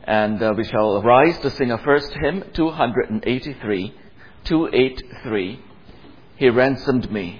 And we shall rise to sing a first hymn, 283, 283, He Ransomed Me.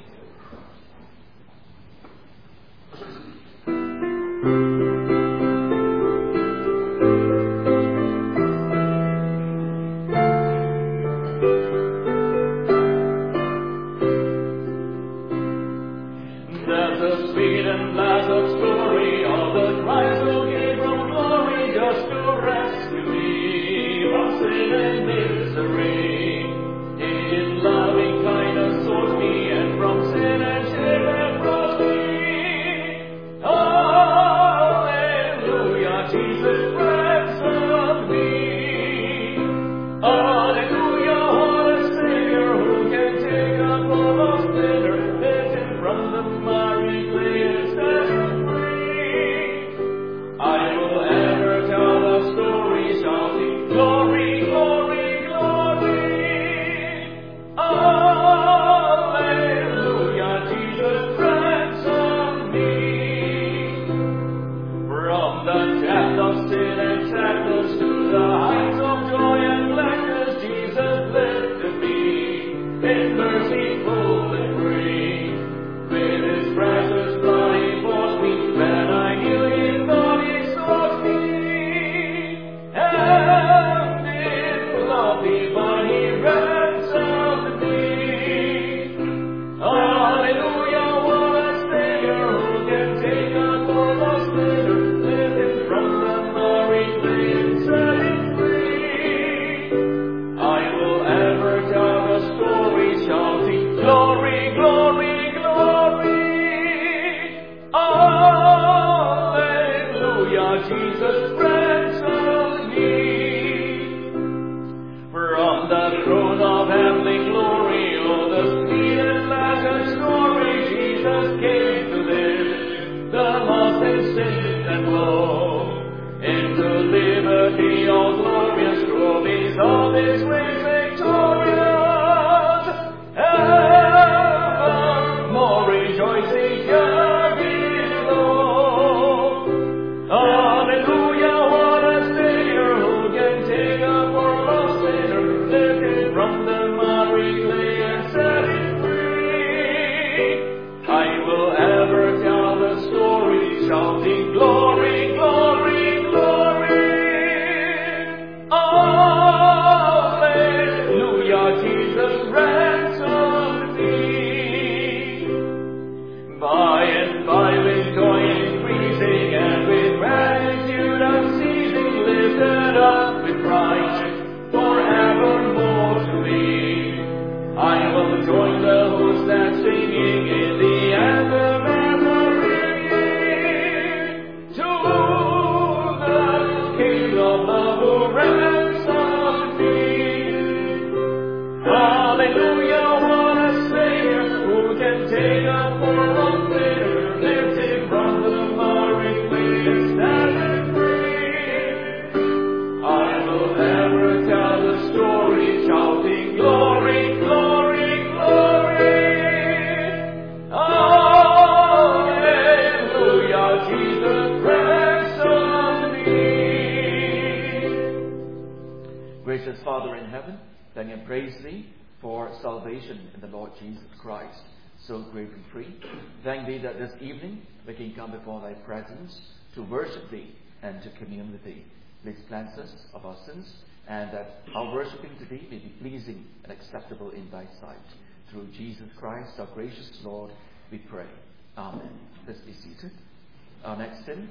Gracious Father in heaven, thank and praise Thee for salvation in the Lord Jesus Christ, so great and free. Thank Thee that this evening we can come before Thy presence to worship Thee and to commune with Thee. Please cleanse us of our sins, and that our worshiping to Thee may be pleasing and acceptable in Thy sight. Through Jesus Christ, our gracious Lord, we pray. Amen. Let's be seated. Our next hymn,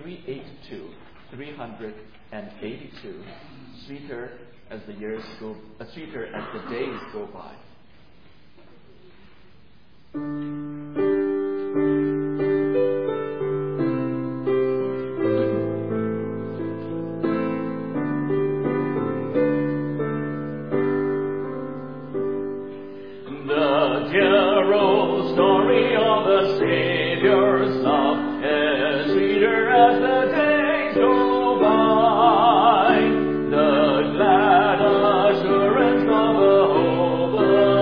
382, 382, sweeter as the days go by. The dear old story of the Savior's love is sweeter as the days go by. The glad assurance of a hope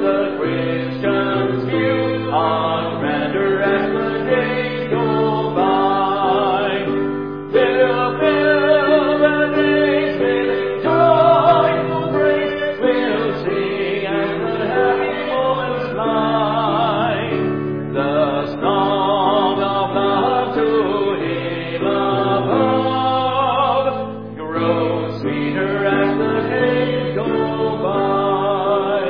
the Christian's view are grander as the days go by. Fill the days with joyful praise. We'll sing as the happy moments fly. The song of love to Him above grows sweeter as the days go by.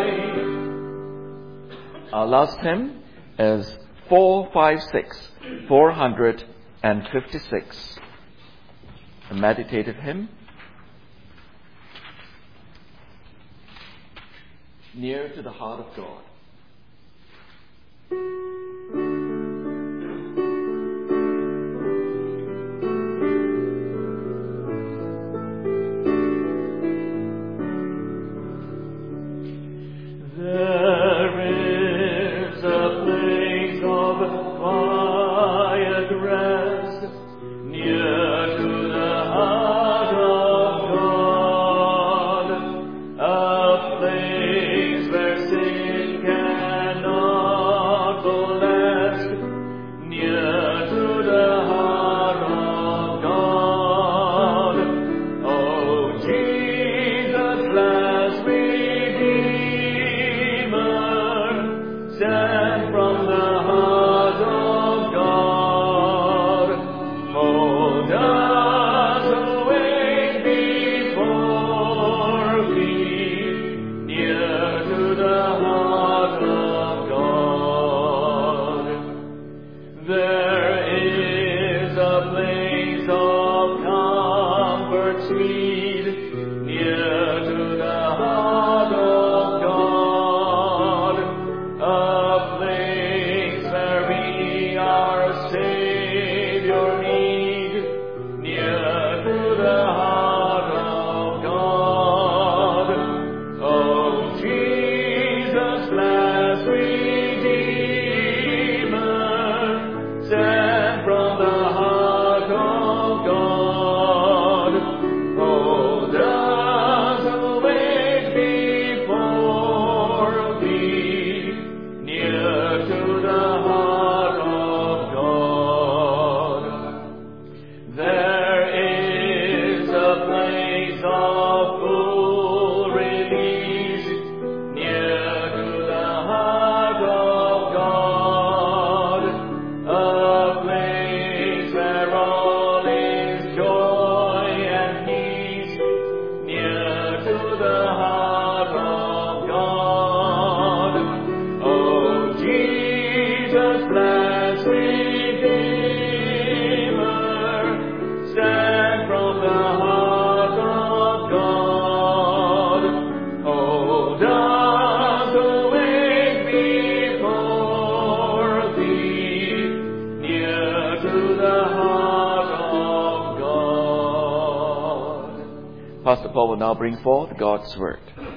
Our last hymn is 456, a meditative hymn. Near to the heart of God. Pastor Paul will now bring forth God's Word.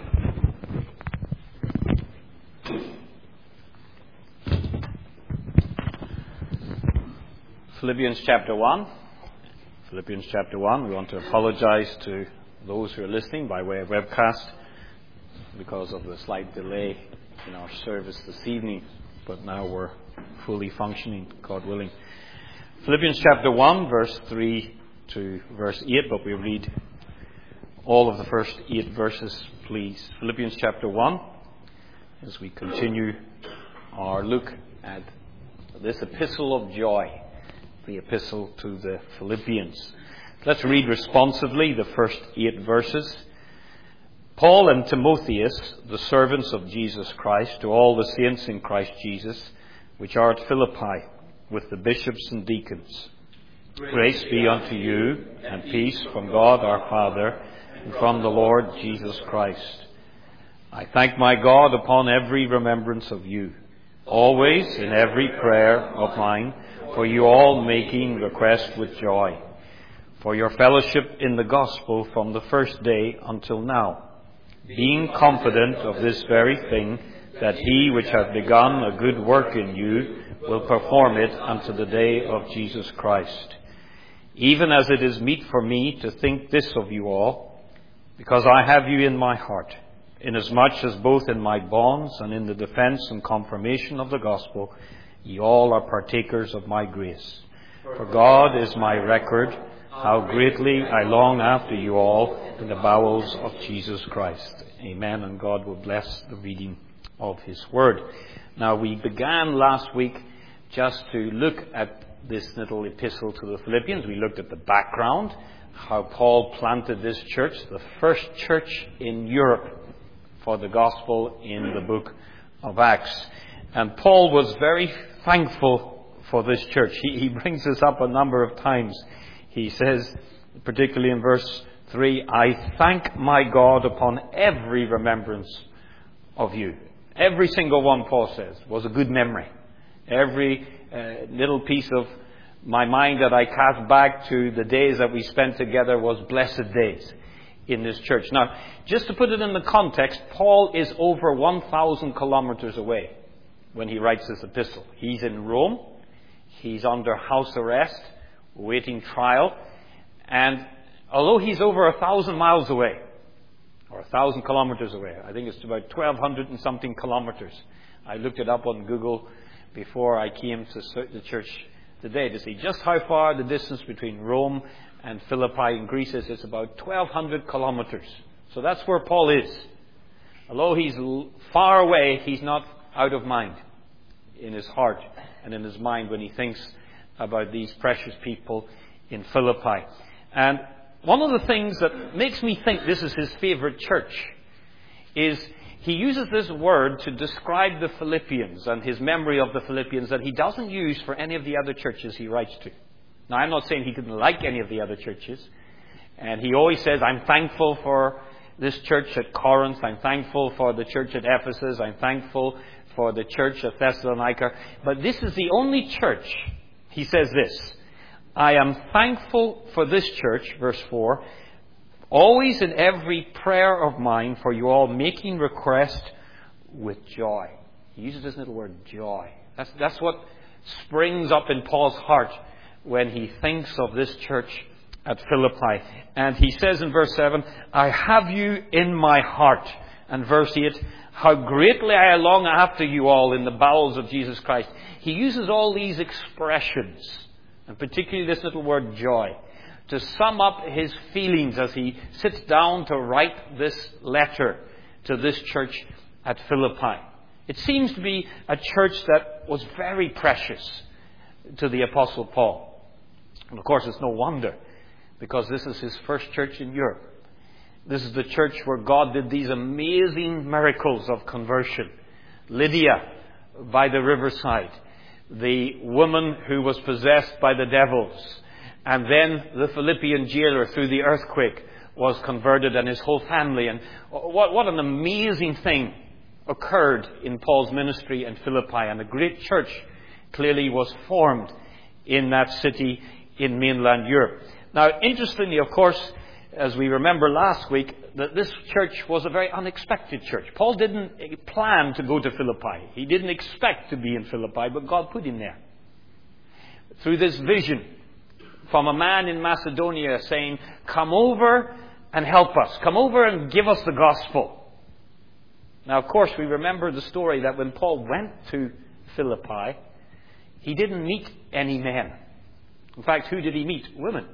Philippians chapter 1. Philippians chapter 1. We want to apologize to those who are listening by way of webcast because of the slight delay in our service this evening, but now we're fully functioning, God willing. Philippians chapter 1, verse 3 to verse 8, but we read all of the first 8 verses, please. Philippians chapter 1, as we continue our look at this epistle of joy, the epistle to the Philippians. Let's read responsively the first 8 verses. Paul and Timotheus, the servants of Jesus Christ, to all the saints in Christ Jesus, which are at Philippi, with the bishops and deacons. Grace be unto you, and peace from God our Father, and from the Lord Jesus Christ. I thank my God upon every remembrance of you, always in every prayer of mine, for you all making request with joy, for your fellowship in the gospel from the first day until now, being confident of this very thing, that he which hath begun a good work in you will perform it unto the day of Jesus Christ. Even as it is meet for me to think this of you all, because I have you in my heart, inasmuch as both in my bonds and in the defence and confirmation of the gospel, ye all are partakers of my grace. For God is my record, how greatly I long after you all in the bowels of Jesus Christ. Amen. And God will bless the reading of His Word. Now, we began last week just to look at this little epistle to the Philippians. We looked at the background, how Paul planted this church, the first church in Europe for the gospel in the book of Acts. And Paul was very thankful for this church. He brings this up a number of times. He says, particularly in verse 3, I thank my God upon every remembrance of you. Every single one, Paul says, was a good memory. Every little piece of my mind that I cast back to the days that we spent together was blessed days in this church. Now, just to put it in the context, Paul is over 1,000 kilometers away when he writes this epistle. He's in Rome. He's under house arrest, waiting trial. And although he's over 1,000 miles away, or 1,000 kilometers away, I think it's about 1,200 and something kilometers. I looked it up on Google before I came to the church today to see just how far the distance between Rome and Philippi in Greece is. It's about 1,200 kilometers. So that's where Paul is. Although he's far away, he's not out of mind in his heart and in his mind when he thinks about these precious people in Philippi. And one of the things that makes me think this is his favorite church is he uses this word to describe the Philippians and his memory of the Philippians that he doesn't use for any of the other churches he writes to. Now, I'm not saying he didn't like any of the other churches. And he always says, I'm thankful for this church at Corinth. I'm thankful for the church at Ephesus. I'm thankful for the church at Thessalonica. But this is the only church, he says this, I am thankful for this church, verse 4, always in every prayer of mine for you all, making request with joy. He uses this little word, joy. That's what springs up in Paul's heart when he thinks of this church at Philippi. And he says in verse 7, I have you in my heart. And verse 8, how greatly I long after you all in the bowels of Jesus Christ. He uses all these expressions, and particularly this little word joy, to sum up his feelings as he sits down to write this letter to this church at Philippi. It seems to be a church that was very precious to the Apostle Paul. And of course, it's no wonder, because this is his first church in Europe. This is the church where God did these amazing miracles of conversion. Lydia by the riverside, the woman who was possessed by the devils, and then the Philippian jailer through the earthquake was converted and his whole family. And what an amazing thing occurred in Paul's ministry in Philippi. And a great church clearly was formed in that city in mainland Europe. Now, interestingly, of course, as we remember last week, that this church was a very unexpected church. Paul didn't plan to go to Philippi. He didn't expect to be in Philippi, but God put him there. Through this vision from a man in Macedonia saying, come over and help us. Come over and give us the gospel. Now, of course, we remember the story that when Paul went to Philippi, he didn't meet any men. In fact, who did he meet? Women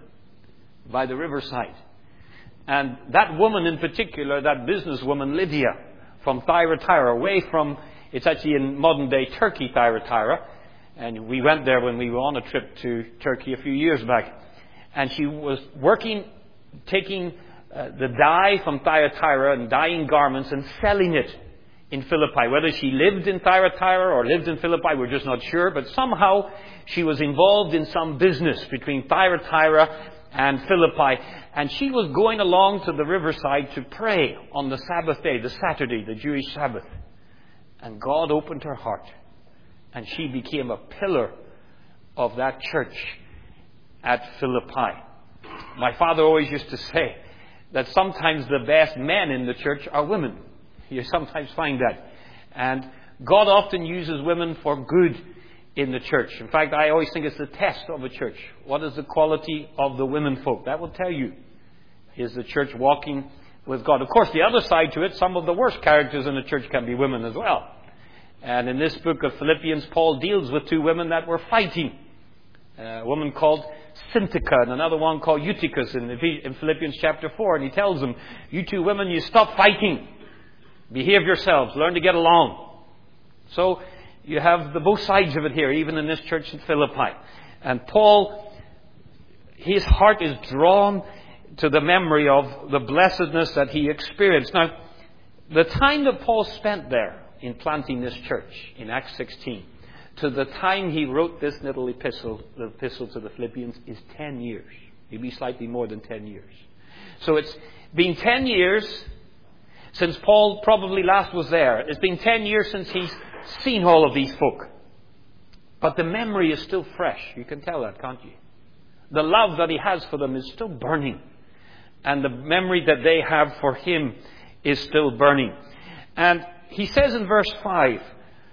by the riverside. And that woman in particular, that businesswoman Lydia from Thyatira, away from, it's actually in modern day Turkey, Thyatira. And we went there when we were on a trip to Turkey a few years back. And she was working, taking the dye from Thyatira and dyeing garments and selling it in Philippi. Whether she lived in Thyatira or lived in Philippi, we're just not sure. But somehow she was involved in some business between Thyatira and Philippi. And she was going along to the riverside to pray on the Sabbath day, the Saturday, the Jewish Sabbath. And God opened her heart. And she became a pillar of that church at Philippi. My father always used to say that sometimes the best men in the church are women. You sometimes find that. And God often uses women for good in the church. In fact, I always think it's the test of a church. What is the quality of the women folk? That will tell you. Is the church walking with God. Of course, the other side to it, some of the worst characters in the church can be women as well. And in this book of Philippians, Paul deals with two women that were fighting. A woman called Syntyche and another one called Eutychus in Philippians chapter 4. And he tells them, you two women, you stop fighting. Behave yourselves. Learn to get along. So you have both sides of it here, even in this church in Philippi. And Paul, his heart is drawn to the memory of the blessedness that he experienced. Now, the time that Paul spent there in planting this church in Acts 16, to the time he wrote this little epistle, the epistle to the Philippians, is 10 years. Maybe slightly more than 10 years. So it's been 10 years since Paul probably last was there. It's been 10 years since he's seen all of these folk. But the memory is still fresh. You can tell that, can't you? The love that he has for them is still burning. And the memory that they have for him is still burning. And he says in verse 5,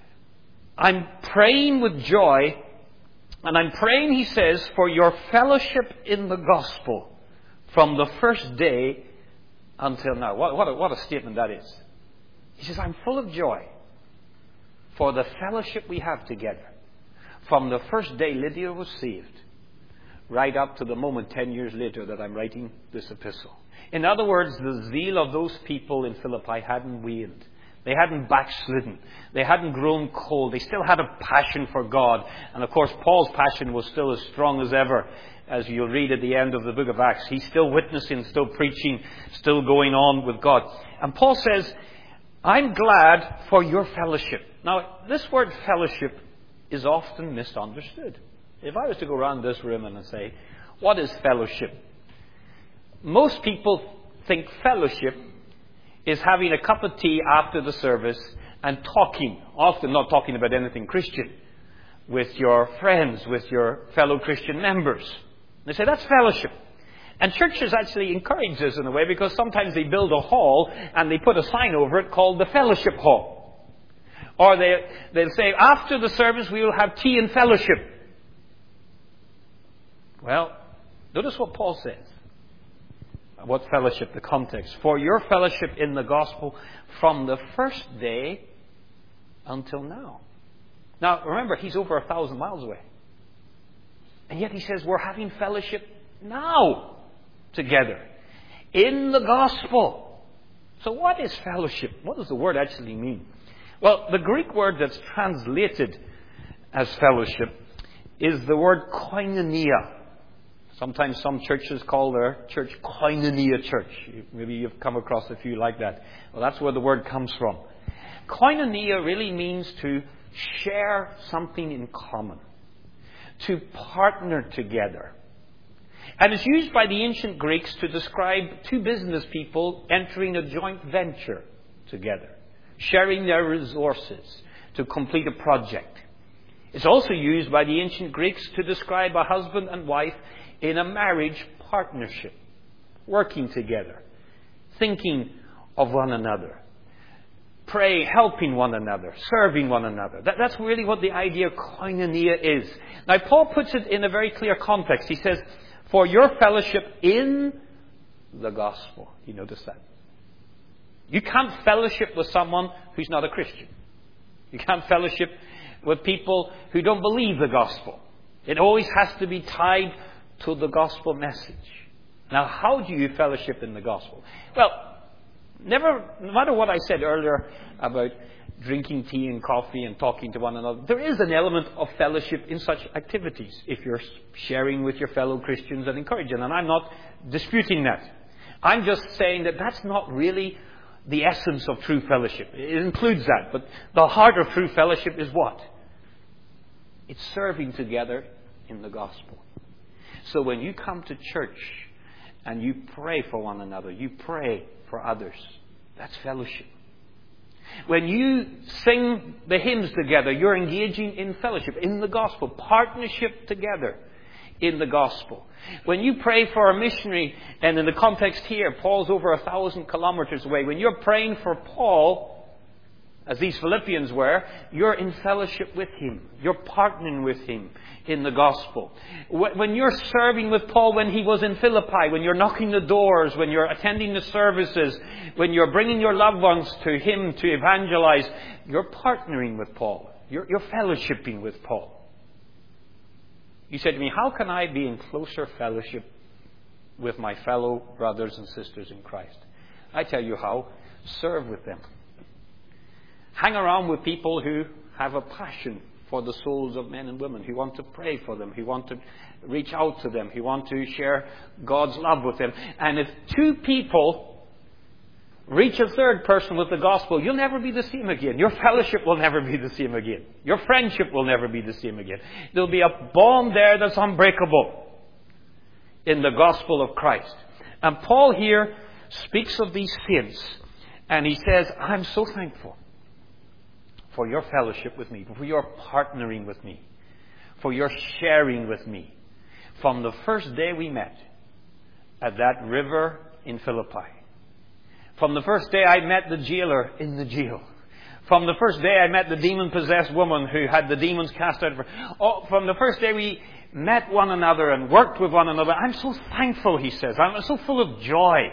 I'm praying with joy, and I'm praying, he says, for your fellowship in the gospel from the first day until now. What a statement that is. He says, I'm full of joy for the fellowship we have together. From the first day Lydia was saved, right up to the moment 10 years later that I'm writing this epistle. In other words, the zeal of those people in Philippi hadn't waned. They hadn't backslidden. They hadn't grown cold. They still had a passion for God. And of course, Paul's passion was still as strong as ever. As you'll read at the end of the book of Acts, he's still witnessing, still preaching, still going on with God. And Paul says, I'm glad for your fellowship. Now, this word fellowship is often misunderstood. If I was to go around this room and say, what is fellowship? Most people think fellowship is having a cup of tea after the service and talking, often not talking about anything Christian, with your friends, with your fellow Christian members. They say that's fellowship. And churches actually encourage this in a way, because sometimes they build a hall and they put a sign over it called the fellowship hall. Or they'll say, after the service we will have tea and fellowship. Well, notice what Paul says. What fellowship? The context. For your fellowship in the gospel from the first day until now. Now, remember, he's over 1,000 miles away. And yet he says we're having fellowship now together in the gospel. So what is fellowship? What does the word actually mean? Well, the Greek word that's translated as fellowship is the word koinonia. Sometimes some churches call their church koinonia church. Maybe you've come across a few like that. Well, that's where the word comes from. Koinonia really means to share something in common, to partner together. And it's used by the ancient Greeks to describe two business people entering a joint venture together, sharing their resources to complete a project. It's also used by the ancient Greeks to describe a husband and wife in a marriage partnership, working together, thinking of one another, helping one another, serving one another. That's really what the idea of koinonia is. Now, Paul puts it in a very clear context. He says, for your fellowship in the gospel. You notice that? You can't fellowship with someone who's not a Christian. You can't fellowship with people who don't believe the gospel. It always has to be tied to the gospel message. Now, how do you fellowship in the gospel? Well, no matter what I said earlier about drinking tea and coffee and talking to one another, there is an element of fellowship in such activities if you're sharing with your fellow Christians and encouraging. And I'm not disputing that. I'm just saying that that's not really the essence of true fellowship. It includes that. But the heart of true fellowship is what? It's serving together in the gospel. So when you come to church and you pray for one another, you pray for others, that's fellowship. When you sing the hymns together, you're engaging in fellowship, in the gospel, partnership together in the gospel. When you pray for a missionary, and in the context here, Paul's over 1,000 kilometers away. When you're praying for Paul, as these Philippians were, you're in fellowship with him. You're partnering with him in the gospel. When you're serving with Paul when he was in Philippi, when you're knocking the doors, when you're attending the services, when you're bringing your loved ones to him to evangelize, you're partnering with Paul. You're fellowshipping with Paul. You said to me, how can I be in closer fellowship with my fellow brothers and sisters in Christ? I tell you how. Serve with them. Hang around with people who have a passion for the souls of men and women, who want to pray for them, who want to reach out to them, who want to share God's love with them. And if two people reach a third person with the gospel, you'll never be the same again. Your fellowship will never be the same again. Your friendship will never be the same again. There'll be a bond there that's unbreakable in the gospel of Christ. And Paul here speaks of these saints, and he says, I'm so thankful for your fellowship with me, for your partnering with me, for your sharing with me. From the first day we met at that river in Philippi. From the first day I met the jailer in the jail. From the first day I met the demon-possessed woman who had the demons cast out of her. From the first day we met one another and worked with one another. I'm so thankful, he says. I'm so full of joy.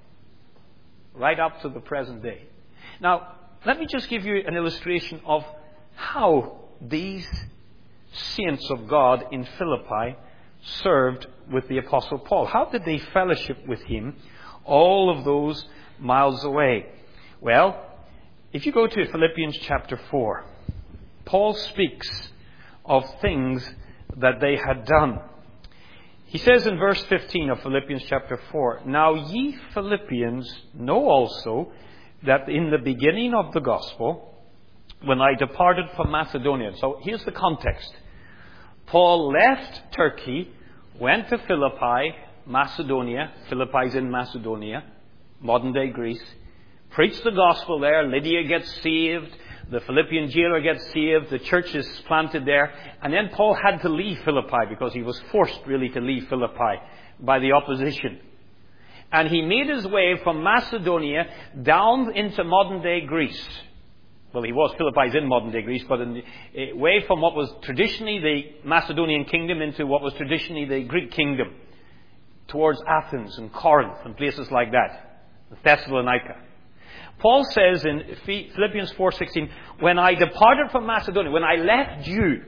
Right up to the present day. Now, let me just give you an illustration of how these saints of God in Philippi served with the Apostle Paul. How did they fellowship with him all of those miles away? Well, if you go to Philippians chapter 4, Paul speaks of things that they had done. He says in verse 15 of Philippians chapter 4, Now ye Philippians know also that in the beginning of the gospel, when I departed from Macedonia. So here's the context. Paul left Turkey, went to Philippi, Macedonia. Philippi's in Macedonia, modern day Greece. Preached the gospel there. Lydia gets saved. The Philippian jailer gets saved. The church is planted there. And then Paul had to leave Philippi because he was forced really to leave Philippi by the opposition. And he made his way from Macedonia down into modern day Greece. Well, Philippi's in modern day Greece, but away from what was traditionally the Macedonian kingdom into what was traditionally the Greek kingdom. Towards Athens and Corinth and places like that. Thessalonica. Paul says in Philippians 4:16, when I departed from Macedonia, when I left you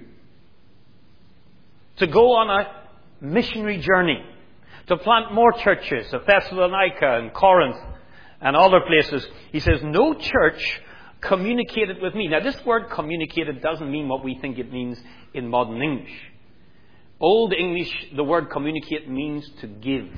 to go on a missionary journey, to plant more churches of Thessalonica and Corinth and other places, he says, no church communicated with me. Now, this word communicated doesn't mean what we think it means in modern English. Old English, the word communicate means to give.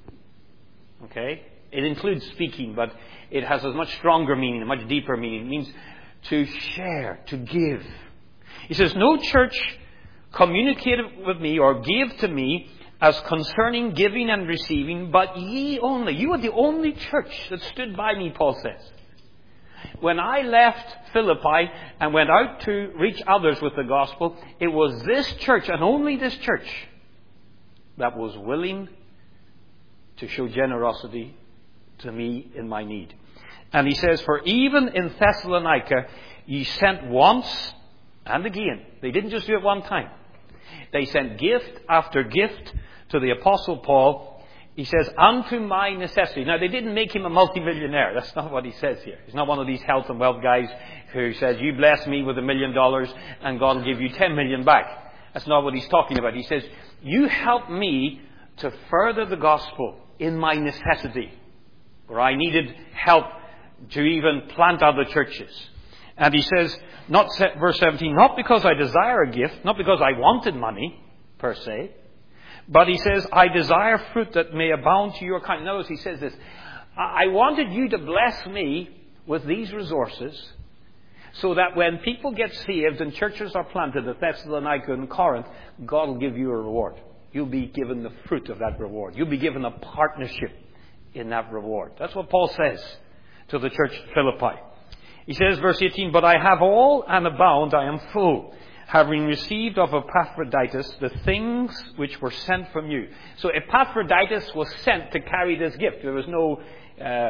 Okay? It includes speaking, but it has a much stronger meaning, a much deeper meaning. It means to share, to give. He says, no church communicated with me or gave to me as concerning giving and receiving, but ye only. You are the only church that stood by me, Paul says. When I left Philippi and went out to reach others with the gospel, it was this church and only this church that was willing to show generosity to me in my need. And he says, for even in Thessalonica, ye sent once and again. They didn't just do it one time. They sent gift after gift to the Apostle Paul. He says, unto my necessity. Now, they didn't make him a multimillionaire. That's not what he says here. He's not one of these health and wealth guys who says, you bless me with $1 million and God will give you 10 million back. That's not what he's talking about. He says, you help me to further the gospel in my necessity, where I needed help to even plant other churches. And he says, verse 17, not because I desire a gift, not because I wanted money, per se, but he says, I desire fruit that may abound to your kind. Notice he says this, I wanted you to bless me with these resources so that when people get saved and churches are planted at Thessalonica and Corinth, God will give you a reward. You'll be given the fruit of that reward. You'll be given a partnership in that reward. That's what Paul says to the church at Philippi. He says, verse 18, but I have all and abound, I am full, having received of Epaphroditus the things which were sent from you. So Epaphroditus was sent to carry this gift. There was no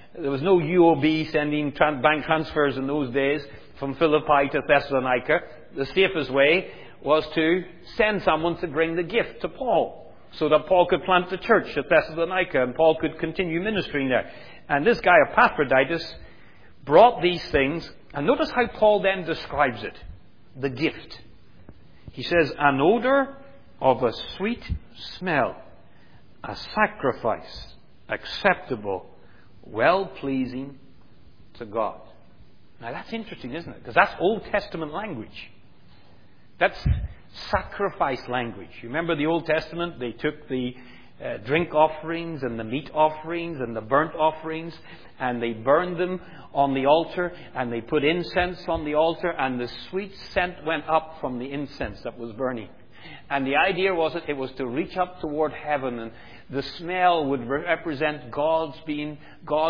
There was no UOB sending bank transfers in those days from Philippi to Thessalonica. The safest way was to send someone to bring the gift to Paul, so that Paul could plant the church at Thessalonica and Paul could continue ministering there. And this guy Epaphroditus brought these things, and notice how Paul then describes it, the gift. He says, an odor of a sweet smell, a sacrifice acceptable, well-pleasing to God. Now that's interesting, isn't it? Because that's Old Testament language. That's sacrifice language. You remember the Old Testament? They took the drink offerings and the meat offerings and the burnt offerings, and they burned them on the altar, and they put incense on the altar, and the sweet scent went up from the incense that was burning. And the idea was that it was to reach up toward heaven, and the smell would represent God being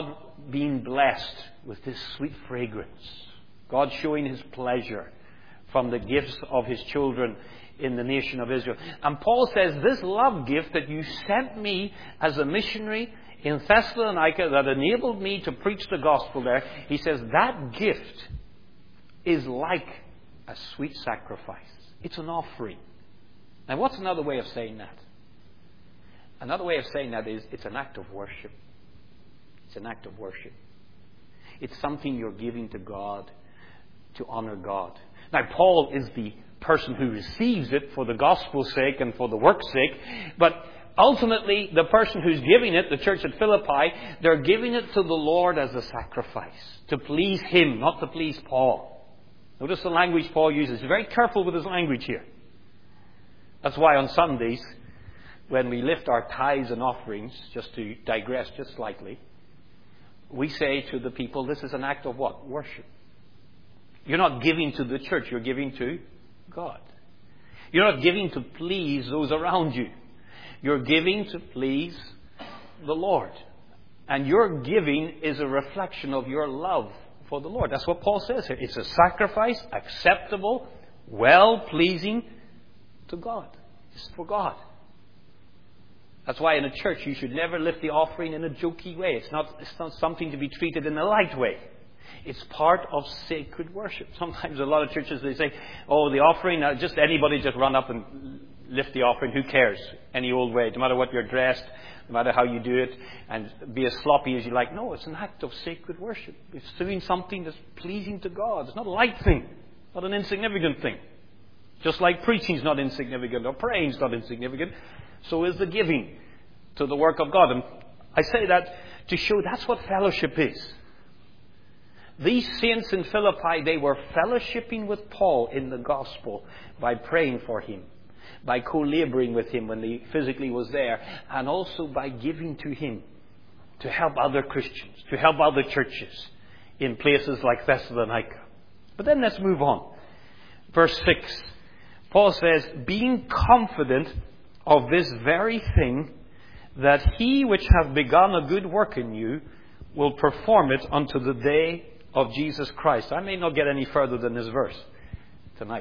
blessed with this sweet fragrance. God showing His pleasure from the gifts of His children in the nation of Israel. And Paul says, this love gift that you sent me as a missionary in Thessalonica that enabled me to preach the gospel there, he says, that gift is like a sweet sacrifice. It's an offering. Now, what's another way of saying that? Another way of saying that is it's an act of worship. It's an act of worship. It's something you're giving to God to honor God. Now, Paul is the person who receives it for the gospel's sake and for the work's sake, but ultimately the person who's giving it, the church at Philippi, they're giving it to the Lord as a sacrifice, to please Him, not to please Paul. Notice the language Paul uses. He's very careful with his language here. That's why on Sundays, when we lift our tithes and offerings, just to digress just slightly, we say to the people, this is an act of what? Worship. You're not giving to the church, you're giving to God. You're not giving to please those around you. You're giving to please the Lord. And your giving is a reflection of your love for the Lord. That's what Paul says here. It's a sacrifice, acceptable, well-pleasing to God. It's for God. That's why in a church you should never lift the offering in a jokey way. It's not something to be treated in a light way. It's part of sacred worship. Sometimes a lot of churches, they say, oh, the offering, just anybody just run up and lift the offering. Who cares? Any old way. No matter what you're dressed, no matter how you do it, and be as sloppy as you like. No, it's an act of sacred worship. It's doing something that's pleasing to God. It's not a light thing. Not an insignificant thing. Just like preaching is not insignificant or praying is not insignificant, so is the giving to the work of God. And I say that to show that's what fellowship is. These saints in Philippi, they were fellowshipping with Paul in the gospel by praying for him, by co-laboring with him when he physically was there, and also by giving to him to help other Christians, to help other churches in places like Thessalonica. But then let's move on. Verse 6. Paul says, being confident of this very thing, that he which hath begun a good work in you will perform it unto the day of Jesus Christ. I may not get any further than this verse tonight.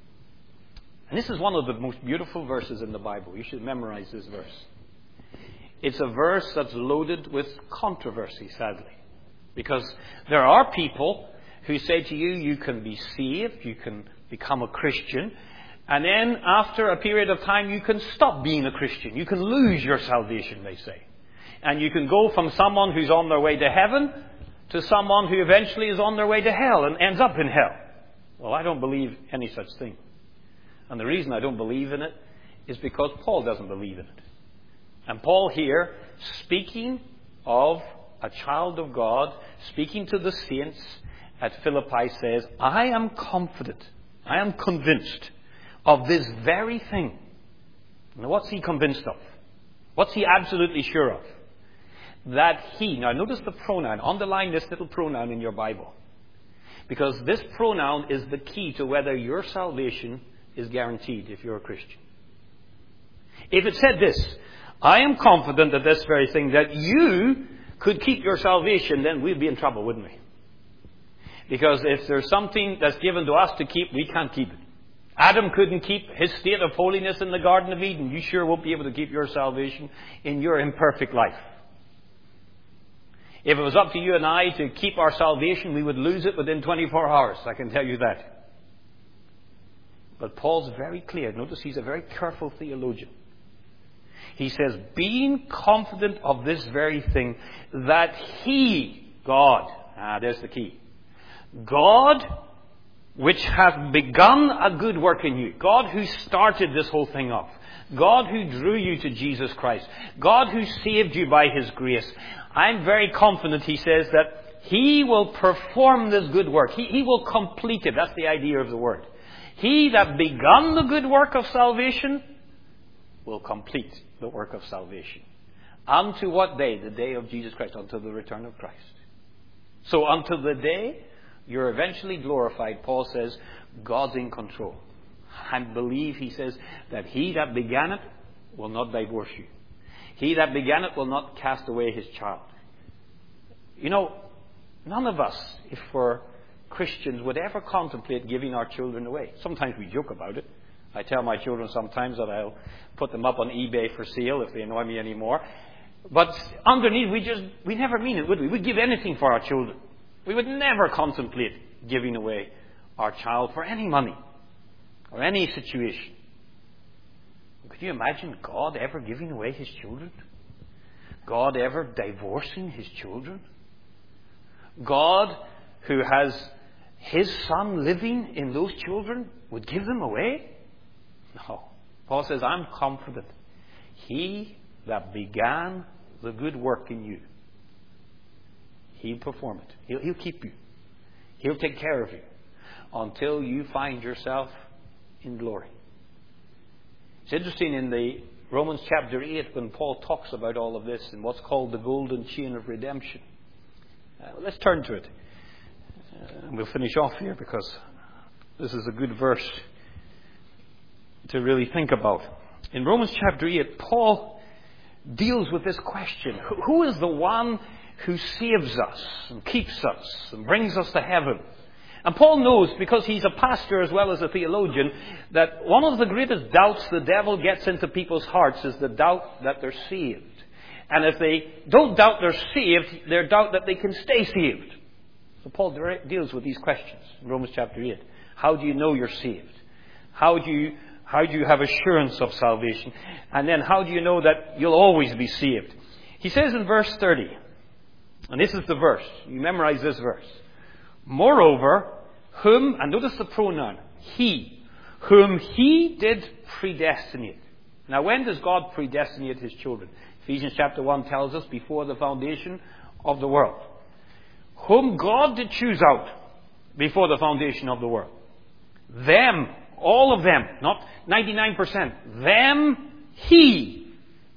And this is one of the most beautiful verses in the Bible. You should memorize this verse. It's a verse that's loaded with controversy, sadly. Because there are people who say to you, you can be saved, you can become a Christian, and then after a period of time you can stop being a Christian. You can lose your salvation, they say. And you can go from someone who's on their way to heaven to someone who eventually is on their way to hell and ends up in hell. Well, I don't believe any such thing. And the reason I don't believe in it is because Paul doesn't believe in it. And Paul here, speaking of a child of God, speaking to the saints at Philippi, says, I am confident, I am convinced of this very thing. Now, what's he convinced of? What's he absolutely sure of? That he, now notice the pronoun, underline this little pronoun in your Bible. Because this pronoun is the key to whether your salvation is guaranteed if you're a Christian. If it said this, I am confident of this very thing, that you could keep your salvation, then we'd be in trouble, wouldn't we? Because if there's something that's given to us to keep, we can't keep it. Adam couldn't keep his state of holiness in the Garden of Eden. You sure won't be able to keep your salvation in your imperfect life. If it was up to you and I to keep our salvation, we would lose it within 24 hours. I can tell you that. But Paul's very clear. Notice he's a very careful theologian. He says, being confident of this very thing, that He, God, there's the key. God, which hath begun a good work in you. God who started this whole thing off. God who drew you to Jesus Christ. God who saved you by His grace. I'm very confident, he says, that He will perform this good work. He will complete it. That's the idea of the word. He that begun the good work of salvation will complete the work of salvation. Unto what day? The day of Jesus Christ. Until the return of Christ. So until the day you're eventually glorified, Paul says, God's in control. And believe, he says, that He that began it will not divorce you. He that began it will not cast away His child. You know, none of us, if we're Christians, would ever contemplate giving our children away. Sometimes we joke about it. I tell my children sometimes that I'll put them up on eBay for sale if they annoy me anymore. But underneath, we never mean it, would we? We'd give anything for our children. We would never contemplate giving away our child for any money or any situation. Could you imagine God ever giving away His children? God ever divorcing His children? God, who has His Son living in those children, would give them away? No. Paul says, I'm confident. He that began the good work in you, He'll perform it. He'll keep you. He'll take care of you until you find yourself in glory. It's interesting in the Romans chapter 8 when Paul talks about all of this and what's called the golden chain of redemption. Let's turn to it. And we'll finish off here because this is a good verse to really think about. In Romans chapter 8, Paul deals with this question. Who is the one who saves us and keeps us and brings us to heaven? And Paul knows, because he's a pastor as well as a theologian, that one of the greatest doubts the devil gets into people's hearts is the doubt that they're saved. And if they don't doubt they're saved, they doubt that they can stay saved. So Paul deals with these questions in Romans chapter 8. How do you know you're saved? How do you have assurance of salvation? And then how do you know that you'll always be saved? He says in verse 30, and this is the verse. You memorize this verse. Moreover, whom, and notice the pronoun, He, whom He did predestinate. Now, when does God predestinate His children? Ephesians chapter 1 tells us, before the foundation of the world. Whom God did choose out before the foundation of the world. Them, all of them, not 99%, them He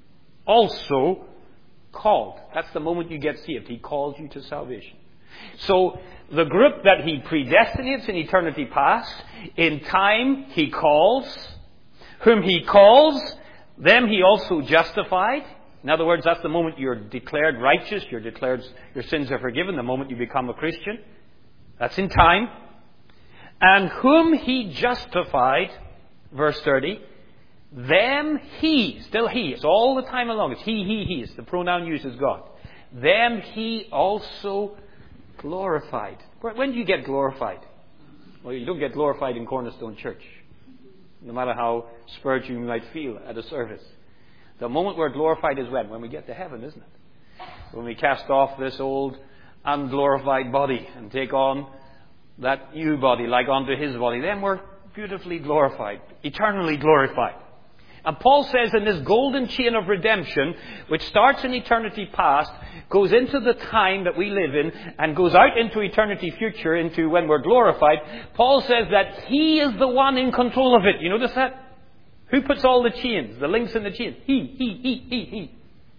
also called. That's the moment you get saved. He calls you to salvation. So, the group that He predestinates in eternity past, in time He calls. Whom He calls, them He also justified. In other words, that's the moment you're declared righteous, your sins are forgiven, the moment you become a Christian. That's in time. And whom He justified, verse 30, them He, still He, it's all the time along, it's He, it's the pronoun used as God. Them He also glorified. When do you get glorified? Well, you don't get glorified in Cornerstone Church, no matter how spiritual you might feel at a service. The moment we're glorified is when we get to heaven, isn't it? When we cast off this old unglorified body and take on that new body like unto His body, then we're beautifully glorified, eternally glorified. And Paul says in this golden chain of redemption, which starts in eternity past, goes into the time that we live in, and goes out into eternity future, into when we're glorified, Paul says that He is the one in control of it. You notice that? Who puts all the chains, the links in the chain? He.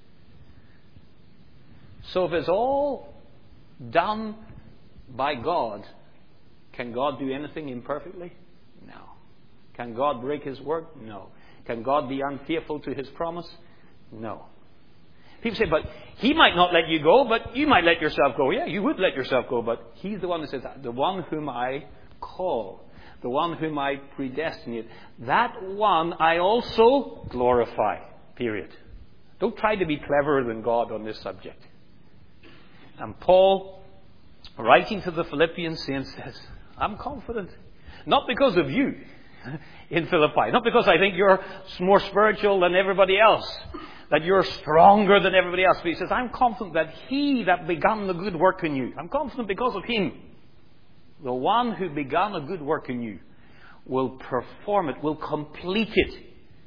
So if it's all done by God, can God do anything imperfectly? No. Can God break His word? No. Can God be unfaithful to His promise? No. People say, but He might not let you go, but you might let yourself go. Yeah, you would let yourself go, but He's the one that says, the one whom I call, the one whom I predestinate, that one I also glorify. Period. Don't try to be cleverer than God on this subject. And Paul, writing to the Philippians, says, I'm confident. Not because of you in Philippi. Not because I think you're more spiritual than everybody else. That you're stronger than everybody else. But he says, I'm confident that he that began the good work in you. I'm confident because of him. The one who began a good work in you will perform it, will complete it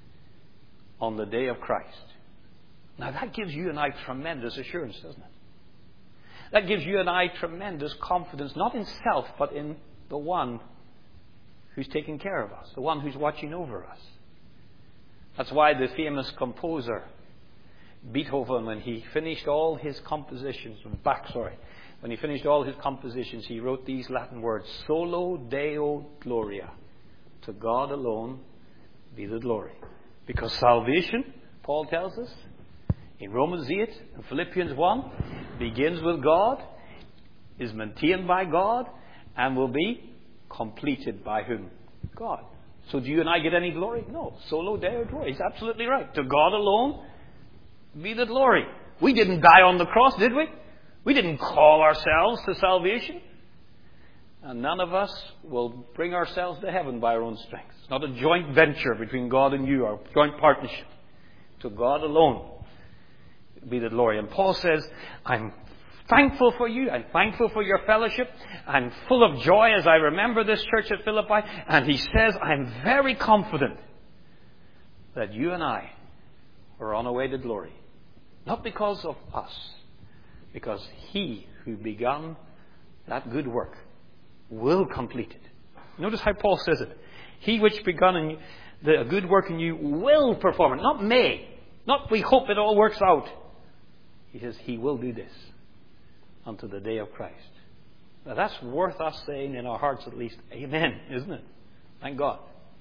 on the day of Christ. Now that gives you and I tremendous assurance, doesn't it? That gives you and I tremendous confidence, not in self, but in the one who's taking care of us, the one who's watching over us. That's why the famous composer, Beethoven, when he finished all his compositions, when he finished all his compositions, he wrote these Latin words, Solo Deo Gloria. To God alone be the glory. Because salvation, Paul tells us, in Romans 8 and Philippians 1, begins with God, is maintained by God, and will be completed by whom? God. So do you and I get any glory? No. Solo Deo Gloria. He's absolutely right. To God alone be the glory. We didn't die on the cross, did we? We didn't call ourselves to salvation. And none of us will bring ourselves to heaven by our own strength. It's not a joint venture between God and you, or joint partnership. To God alone be the glory. And Paul says, I'm thankful for you. I'm thankful for your fellowship. I'm full of joy as I remember this church at Philippi. And he says, I'm very confident that you and I are on our way to glory. Not because of us, because he who began that good work will complete it. Notice how Paul says it. He which begun in the good work in you will perform it. Not may. Not we hope it all works out. He says he will do this unto the day of Christ. Now that's worth us saying in our hearts at least, amen, isn't it? Thank God.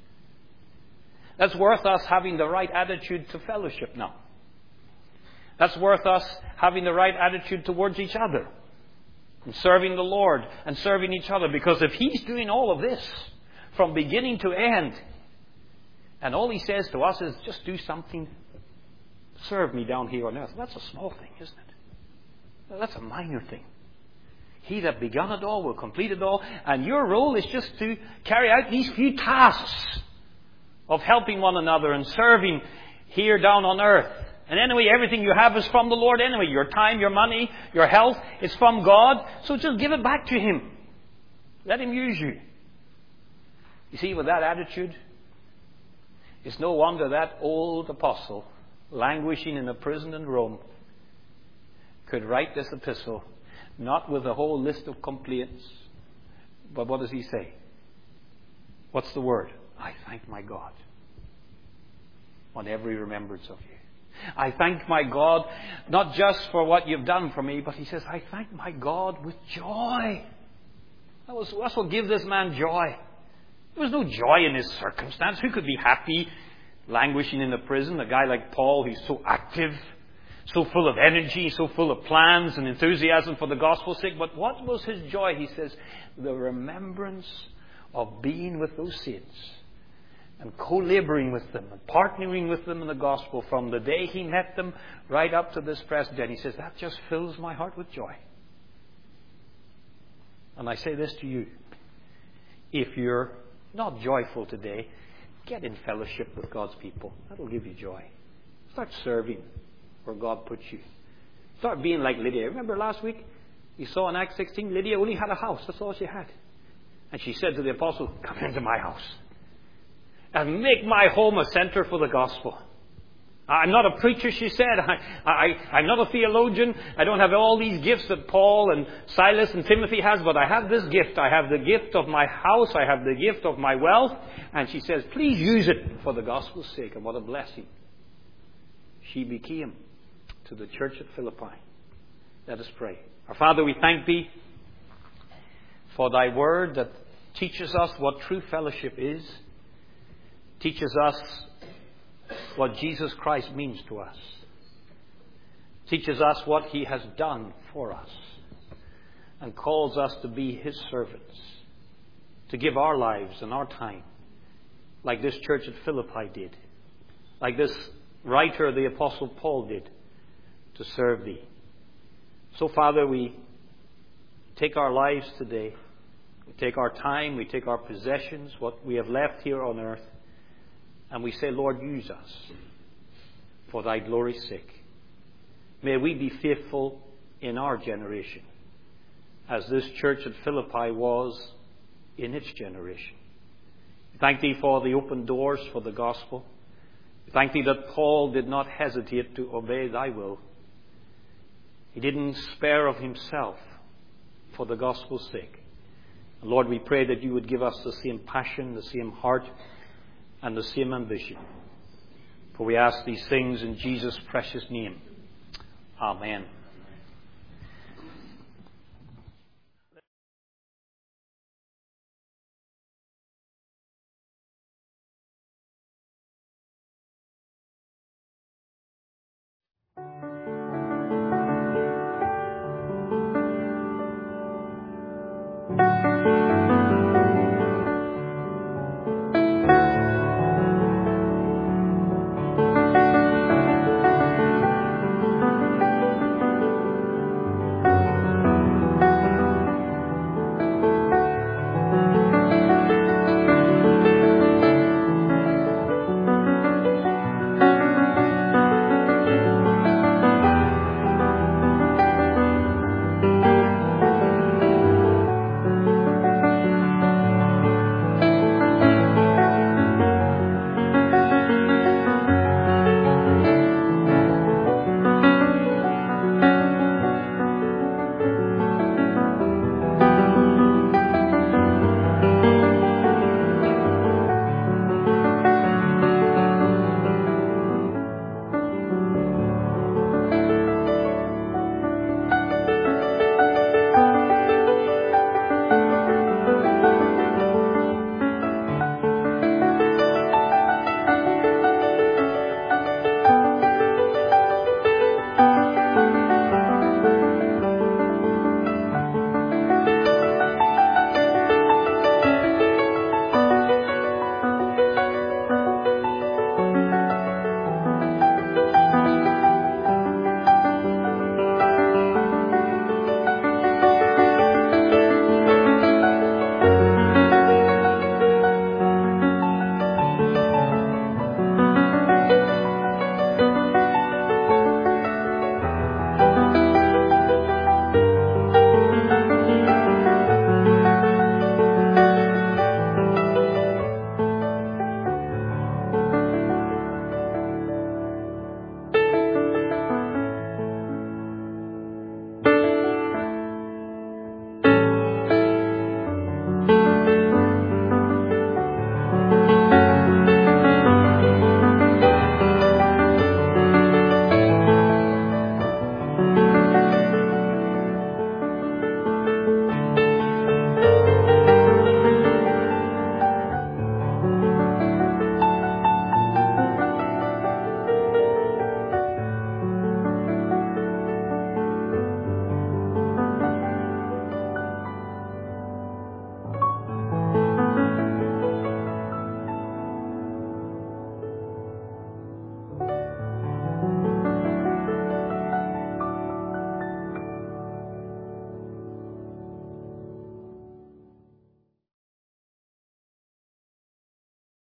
That's worth us having the right attitude to fellowship now. That's worth us having the right attitude towards each other. And serving the Lord and serving each other. Because if he's doing all of this from beginning to end, and all he says to us is just do something, serve me down here on earth. That's a small thing, isn't it? That's a minor thing. He that begun it all will complete it all. And your role is just to carry out these few tasks of helping one another and serving here down on earth. And anyway, everything you have is from the Lord anyway. Your time, your money, your health is from God. So just give it back to him. Let him use you. You see, with that attitude, it's no wonder that old apostle, languishing in a prison in Rome, could write this epistle, not with a whole list of complaints, but what does he say? What's the word? I thank my God on every remembrance of you. I thank my God, not just for what you've done for me, but he says, I thank my God with joy. That's what gives this man joy. There was no joy in his circumstance. Who could be happy languishing in a prison? A guy like Paul, who's so active, so full of energy, so full of plans and enthusiasm for the gospel's sake. But what was his joy? He says, the remembrance of being with those saints and co-laboring with them and partnering with them in the gospel from the day he met them right up to this present day. And he says, that just fills my heart with joy. And I say this to you. If you're not joyful today, get in fellowship with God's people. That'll give you joy. Start serving where God puts you. Start being like Lydia. Remember last week? You saw in Acts 16, Lydia only had a house. That's all she had. And she said to the apostle, come into my house and make my home a center for the gospel. I'm not a preacher, she said. I'm not a theologian. I don't have all these gifts that Paul and Silas and Timothy has, but I have this gift. I have the gift of my house. I have the gift of my wealth. And she says, please use it for the gospel's sake. And what a blessing she became to the church at Philippi. Let us pray. Our Father, we thank thee for thy word that teaches us what true fellowship is, teaches us what Jesus Christ means to us, teaches us what he has done for us, and calls us to be his servants, to give our lives and our time, like this church at Philippi did, like this writer, the Apostle Paul, did, to serve thee, So, Father, we take our lives today. We take our time, we take our possessions, what we have left here on earth, and we say, Lord, use us for thy glory's sake. May we be faithful in our generation, as this church at Philippi was in its generation. Thank thee for the open doors for the gospel. Thank thee that Paul did not hesitate to obey thy will. He didn't spare of himself for the gospel's sake. And Lord, we pray that you would give us the same passion, the same heart, and the same ambition. For we ask these things in Jesus' precious name. Amen.